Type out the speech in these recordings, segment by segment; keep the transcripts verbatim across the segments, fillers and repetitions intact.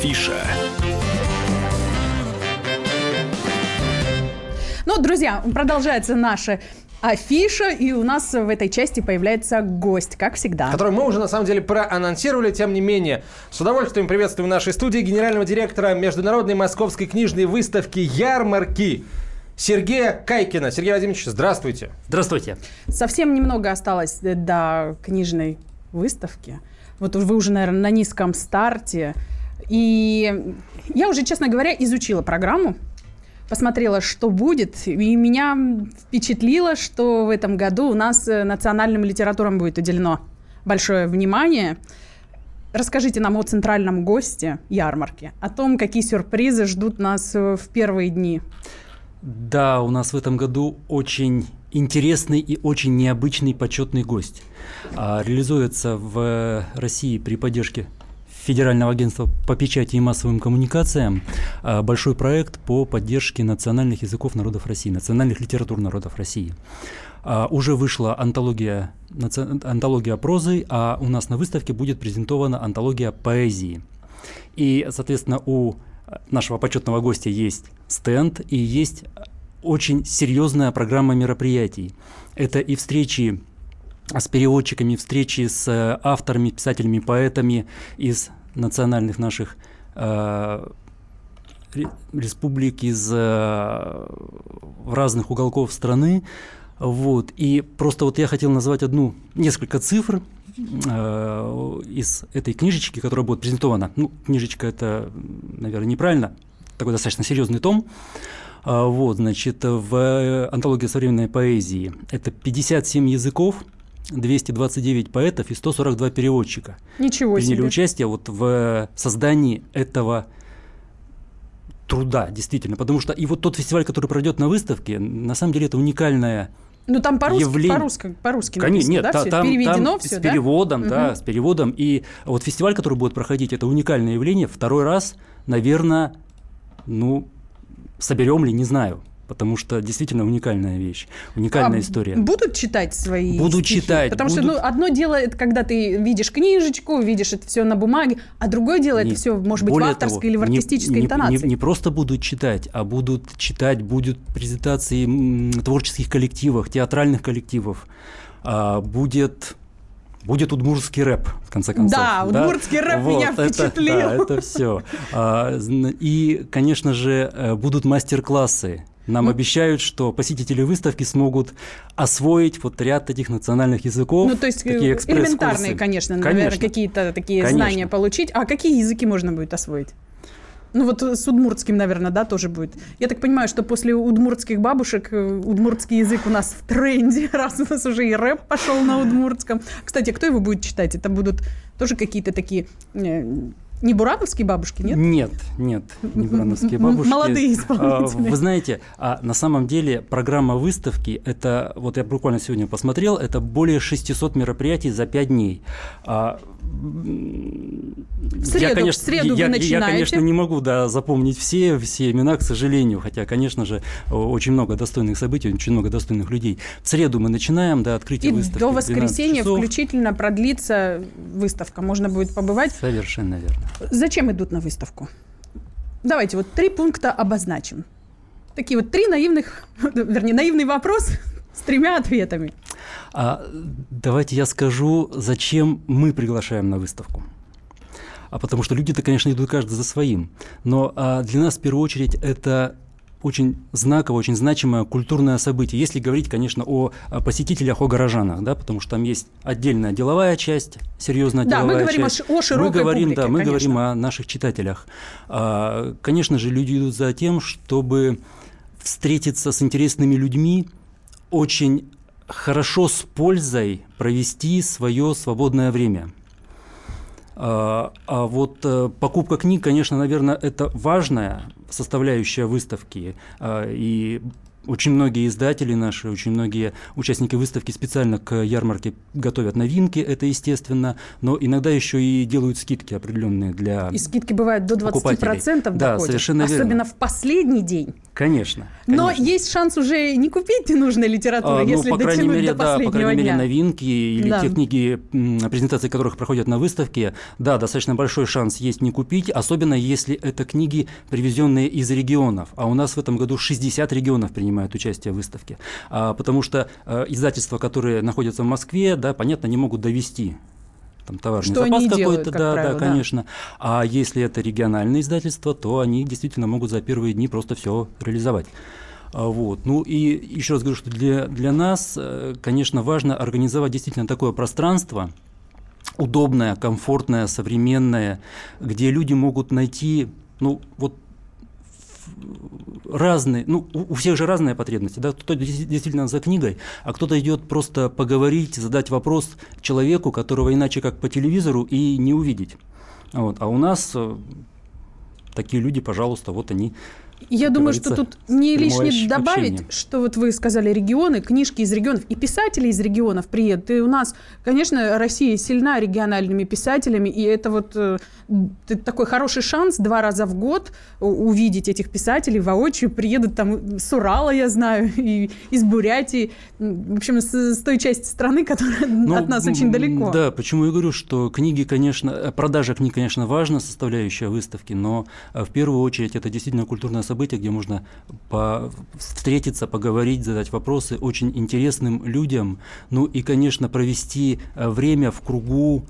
Афиша. Ну, друзья, продолжается наша афиша, и у нас в этой части появляется гость, как всегда. Который мы уже, на самом деле, проанонсировали, тем не менее. С удовольствием приветствуем в нашей студии генерального директора Международной московской книжной выставки «Ярмарки» Сергея Кайкина. Сергей Владимирович, здравствуйте. Здравствуйте. Совсем немного осталось до книжной выставки. Вот вы уже, наверное, на низком старте. И я уже, честно говоря, изучила программу. Посмотрела, что будет, и меня впечатлило, что в этом году у нас национальным литературам будет уделено большое внимание. Расскажите нам о центральном госте ярмарки, о том, какие сюрпризы ждут нас в первые дни. Да, у нас в этом году очень интересный и очень необычный почетный гость. Реализуется в России при поддержке Федерального агентства по печати и массовым коммуникациям большой проект по поддержке национальных языков народов России, национальных литератур народов России. Уже вышла антология, антология прозы, а у нас на выставке будет презентована антология поэзии. И, соответственно, у нашего почетного гостя есть стенд и есть очень серьезная программа мероприятий. Это и встречи с переводчиками, встречи с авторами, писателями, поэтами из национальных наших э, республик, из э, разных уголков страны. Вот. И просто вот я хотел назвать одну, несколько цифр э, из этой книжечки, которая будет презентована. Ну, книжечка – это, наверное, неправильно, такой достаточно серьезный том. А, вот, значит, в антологии современной поэзии это пятьдесят семь языков, двести двадцать девять поэтов и сто сорок два переводчика. Ничего себе. Приняли участие вот в создании этого труда, действительно. Потому что и вот тот фестиваль, который пройдет на выставке, на самом деле это уникальное ну, там по-русски, явление. по-русски, по-русски Конечно, написано, нет, да? та, там, переведено там все, с да? переводом, да, угу. с переводом. И вот фестиваль, который будет проходить, это уникальное явление. Второй раз, наверное, ну, соберем ли, не знаю. Потому что действительно уникальная вещь, уникальная а история. Будут читать свои Будут стихи? читать. Потому будут... что ну, одно дело, это когда ты видишь книжечку, видишь это все на бумаге, а другое дело, не, это все может быть в авторской того, или в артистической не, интонации. Не, не, не просто будут читать, а будут читать, будут презентации м, творческих коллективов, театральных коллективов, а, будет... Будет удмуртский рэп, в конце концов. Да, удмуртский да? рэп вот, меня впечатлил. Это, да, это все. И, конечно же, будут мастер-классы. Нам ну, обещают, что посетители выставки смогут освоить вот ряд этих национальных языков. Ну, то есть элементарные, конечно, конечно, наверное, какие-то такие конечно. знания получить. А какие языки можно будет освоить? Ну вот с удмуртским, наверное, да, тоже будет. Я так понимаю, что после удмуртских бабушек удмуртский язык у нас в тренде, раз у нас уже и рэп пошел на удмуртском. Кстати, кто его будет читать? Это будут тоже какие-то такие... Не бурановские бабушки, нет? Нет, нет, не бурановские бабушки. Молодые исполнители. Вы знаете, а на самом деле программа выставки, это, вот я буквально сегодня посмотрел, это более шестисот мероприятий за пять дней. В среду, я, конечно, в среду я, вы начинаете. Я, конечно, не могу да, запомнить все, все имена, к сожалению, хотя, конечно же, очень много достойных событий, очень много достойных людей. В среду мы начинаем, да, открытие И выставки. до воскресенья часов. Включительно продлится выставка, можно будет побывать. Совершенно верно. Зачем идут на выставку? Давайте вот три пункта обозначим. Такие вот три наивных, вернее, наивный вопрос с тремя ответами. А, давайте я скажу, зачем мы приглашаем на выставку. А потому что люди-то, конечно, идут каждый за своим. Но а, для нас, в первую очередь, это очень знаковое, очень значимое культурное событие. Если говорить, конечно, о, о посетителях, о горожанах, да, потому что там есть отдельная деловая часть, серьезная да, деловая мы говорим часть. О, о широкой мы говорим, публике, да, мы конечно. говорим о наших читателях. А, конечно же, люди идут за тем, чтобы встретиться с интересными людьми, очень хорошо с пользой провести свое свободное время. А, а вот а, покупка книг, конечно, наверное, это важная составляющая выставки. А, и Очень многие издатели наши, очень многие участники выставки специально к ярмарке готовят новинки, это естественно, но иногда еще и делают скидки определенные для И скидки бывают до двадцати процентов да, доходят, совершенно верно. особенно в последний день. Конечно, Но конечно. есть шанс уже не купить ненужной литературы, а, если ну, по крайней дотянуть мере, до да, последнего по крайней дня. мере, новинки или Да. те книги, презентации которых проходят на выставке, да, достаточно большой шанс есть не купить, особенно если это книги, привезенные из регионов. А у нас в этом году шестьдесят регионов принимают участие в выставке. А, потому что а, издательства, которые находятся в Москве, да, понятно, не могут довести там товарный Что запас они какой-то, делают, как да, правило, да, да. конечно. А если это региональные издательства, то они действительно могут за первые дни просто все реализовать. А, Вот. Ну и еще раз говорю, что для, для нас, э, конечно, важно организовать действительно такое пространство, удобное, комфортное, современное, где люди могут найти, ну, вот разные, ну, у у всех же разные потребности, да, кто-то дес- действительно за книгой, а кто-то идет просто поговорить, задать вопрос человеку, которого иначе как по телевизору и не увидеть. Вот. А у нас э, такие люди, пожалуйста, вот они. Я как думаю, что говорится, тут не прямое лишне ощ- добавить, общение. что вот вы сказали регионы, книжки из регионов, и писатели из регионов приедут. И у нас, конечно, Россия сильна региональными писателями, и это вот э, т- такой хороший шанс два раза в год у- увидеть этих писателей воочию. Приедут там с Урала, я знаю, и из Бурятии, в общем, с, с той части страны, которая Ну, от нас очень м, далеко. Да, почему я говорю, что книги, конечно, э, продажа книг, конечно, важна, составляющая выставки, но э, в первую очередь это действительно культурное событие, где можно по- встретиться, поговорить, задать вопросы очень интересным людям, ну и, конечно, провести э, время в кругу,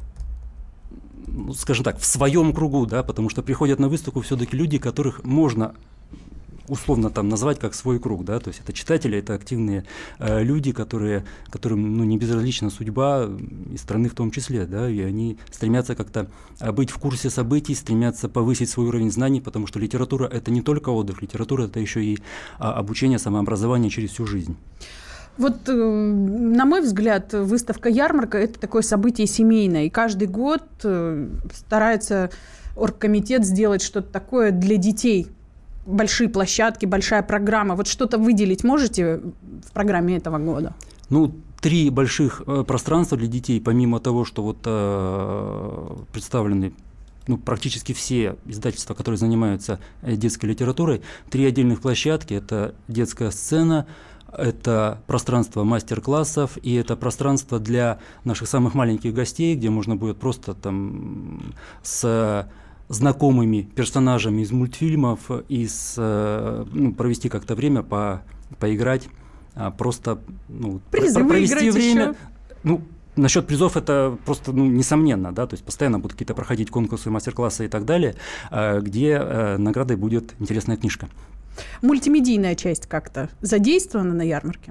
ну, скажем так, в своем кругу, да, потому что приходят на выставку все-таки люди, которых можно условно там назвать как свой круг, да, то есть это читатели, это активные э, люди, которые, которым, ну, не безразлична судьба э, и страны в том числе, да, и они стремятся как-то э, быть в курсе событий, стремятся повысить свой уровень знаний, потому что литература – это не только отдых, литература – это еще и а, обучение, самообразование через всю жизнь. Вот, э, на мой взгляд, выставка-ярмарка – это такое событие семейное. И каждый год э, старается оргкомитет сделать что-то такое для детей. Большие площадки, большая программа. Вот что-то выделить можете в программе этого года? Ну, три больших э, пространства для детей, помимо того, что вот э, представлены, ну, практически все издательства, которые занимаются э, детской литературой, три отдельных площадки – это детская сцена, это пространство мастер-классов и это пространство для наших самых маленьких гостей, где можно будет просто там с знакомыми персонажами из мультфильмов и с, ну, провести как-то время, по, поиграть, а, просто, ну, Призы про- провести выиграть время. еще. Ну, насчет призов это просто, ну, несомненно, да, то есть постоянно будут какие-то проходить конкурсы, мастер-классы и так далее, а, где а, наградой будет интересная книжка. Мультимедийная часть как-то задействована на ярмарке?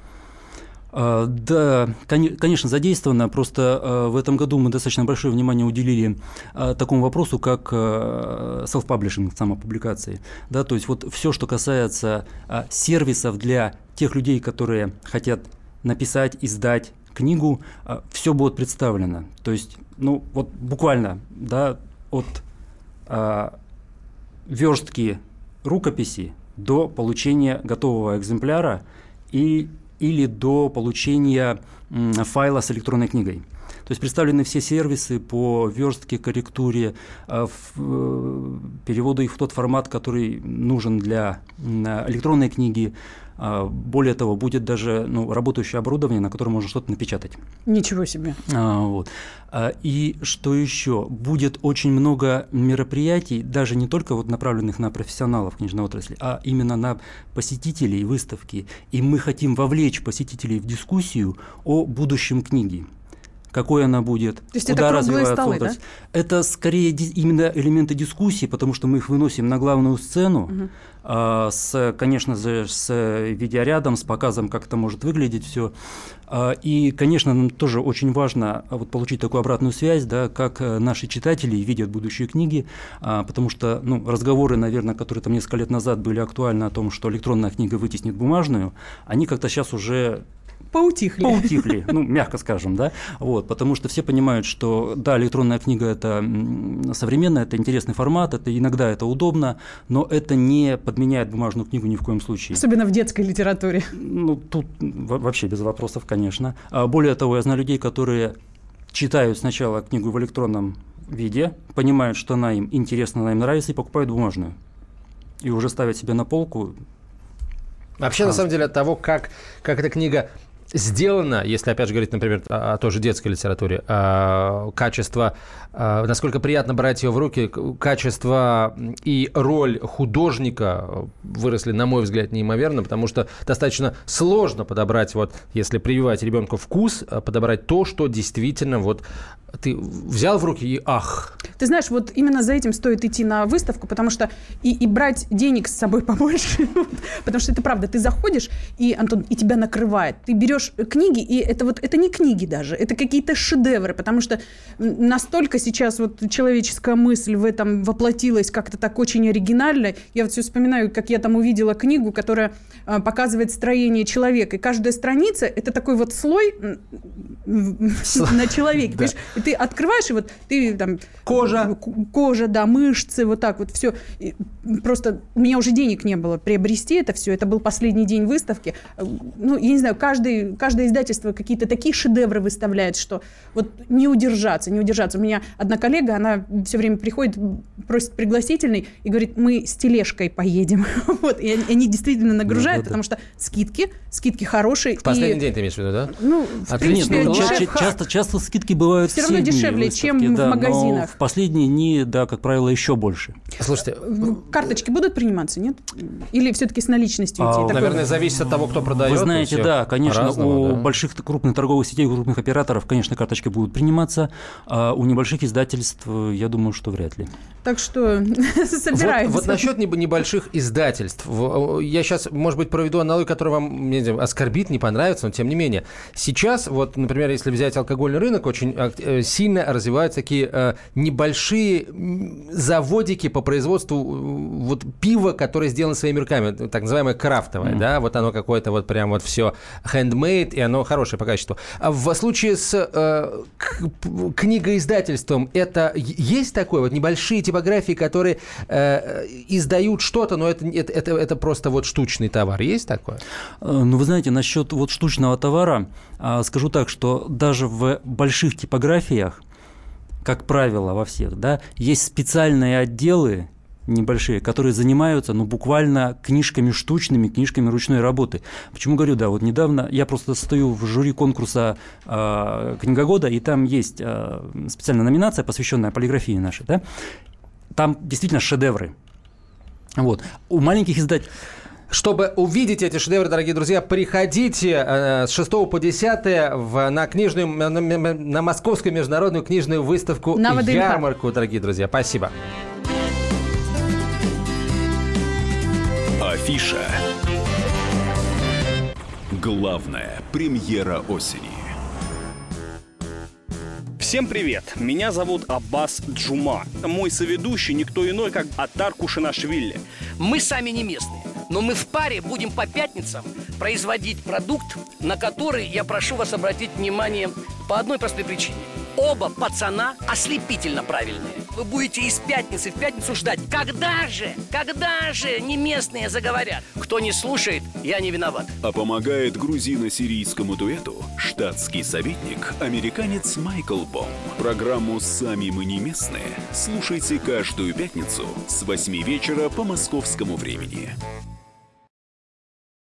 А, Да, кон- конечно, задействовано. Просто а, в этом году мы достаточно большое внимание уделили а, такому вопросу, как а, self-publishing, самопубликации. Да, то есть вот все, что касается а, сервисов для тех людей, которые хотят написать, издать книгу, все будет представлено. То есть, ну, вот буквально, да, от а, верстки рукописи до получения готового экземпляра и или до получения м, файла с электронной книгой. То есть представлены все сервисы по верстке, корректуре, э, в, э, переводу их в тот формат, который нужен для э, электронной книги. Э, более того, будет даже, ну, работающее оборудование, на котором можно что-то напечатать. Ничего себе. А, вот. а, и что еще? Будет очень много мероприятий, даже не только вот направленных на профессионалов книжной отрасли, а именно на посетителей выставки. И мы хотим вовлечь посетителей в дискуссию о будущем книги. Какой она будет, То есть куда это круглые развивается столы, отрасль. да? Это скорее ди- именно элементы дискуссии, потому что мы их выносим на главную сцену, Мгм. а, с, конечно же, с видеорядом, с показом, как это может выглядеть все. И, конечно, нам тоже очень важно вот получить такую обратную связь, да, как э, наши читатели видят будущие книги, а, потому что, ну, разговоры, наверное, которые там несколько лет назад были актуальны о том, что электронная книга вытеснит бумажную, они как-то сейчас уже Поутихли. Поутихли, ну, мягко скажем, да, вот, потому что все понимают, что, да, электронная книга – это современная, это интересный формат, это иногда это удобно, но это не подменяет бумажную книгу ни в коем случае. Особенно в детской литературе. Ну, тут вообще без вопросов, конечно. Более того, я знаю людей, которые читают сначала книгу в электронном виде, понимают, что она им интересна, она им нравится, и покупают бумажную. И уже ставят себе на полку. Вообще, а. на самом деле, от того, как, как эта книга сделано, если, опять же, говорить, например, о, о той же детской литературе, э, качество, э, насколько приятно брать ее в руки, качество и роль художника выросли, на мой взгляд, неимоверно, потому что достаточно сложно подобрать, вот, если прививать ребенку вкус, подобрать то, что действительно вот ты взял в руки и ах. Ты знаешь, вот именно за этим стоит идти на выставку, потому что и, и брать денег с собой побольше, потому что это правда, ты заходишь, и, Антон, и тебя накрывает. Ты берешь книги, и это вот, это не книги даже, это какие-то шедевры, потому что настолько сейчас вот человеческая мысль в этом воплотилась как-то так очень оригинально. Я вот все вспоминаю, как я там увидела книгу, которая а, показывает строение человека, и каждая страница – это такой вот слой на человеке. И ты открываешь, и вот ты там... Кожа. Кожа, да, мышцы, вот так вот все. И просто у меня уже денег не было приобрести это все. Это был последний день выставки. Ну, я не знаю, каждый, каждое издательство какие-то такие шедевры выставляет, что вот не удержаться, не удержаться. У меня одна коллега, она все время приходит, просит пригласительный и говорит, мы с тележкой поедем. Вот. И они действительно нагружают, ну, потому что скидки, скидки хорошие. В последний и... день ты имеешь в виду, да? Ну, в принципе, ну, дешев... часто, часто скидки бывают все равно дешевле, выставки, чем да, в магазинах. В последние дни, да, как правило, еще больше. Слушайте, карточки будут приниматься, нет? Или все-таки с наличностью идти? А, такой... наверное, зависит от того, кто продает. Вы знаете, да, конечно, у да. больших крупных торговых сетей, у крупных операторов, конечно, карточки будут приниматься, а у небольших издательств, я думаю, что вряд ли. Так что собирается. Вот, вот насчет небольших издательств. Я сейчас, может быть, проведу аналогию, которая вам не знаю, оскорбит, не понравится, но тем не менее. Сейчас, вот, например, если взять алкогольный рынок, очень сильно развиваются такие небольшие заводики по производству вот пива, которое сделано своими руками, так называемое крафтовое, mm-hmm. да, вот оно какое-то вот прям вот все handmade, и оно хорошее по качеству. А в случае с э, к, книгоиздательством это есть такое, вот небольшие типографии, которые э, издают что-то, но это, это, это, это просто вот штучный товар, есть такое? Ну, вы знаете, насчет вот штучного товара, скажу так, что даже в больших типографиях, как правило, во всех, да, есть специальные отделы небольшие, которые занимаются, ну, буквально книжками штучными, книжками ручной работы. Почему говорю, да, вот недавно я просто стою в жюри конкурса э, «Книга года», и там есть э, специальная номинация, посвященная полиграфии нашей, да, там действительно шедевры. Вот. У маленьких издателей... Чтобы увидеть эти шедевры, дорогие друзья, приходите э, с шестого по десятое в, на, книжную, на, на Московскую международную книжную выставку «Ярмарку», дорогие друзья. Спасибо. Афиша. Главная премьера осени. Всем привет! Меня зовут Аббас Джума. Мой соведущий никто иной, как Атар Кушанашвили. Мы сами не местные, но мы в паре будем по пятницам производить продукт, на который я прошу вас обратить внимание по одной простой причине. Оба пацана ослепительно правильные. Вы будете из пятницы в пятницу ждать. Когда же, когда же не местные заговорят? Кто не слушает, я не виноват. А помогает грузино-сирийскому дуэту штатский советник, американец Майкл Бом. Программу «Сами мы не местные» слушайте каждую пятницу с восьми вечера по московскому времени.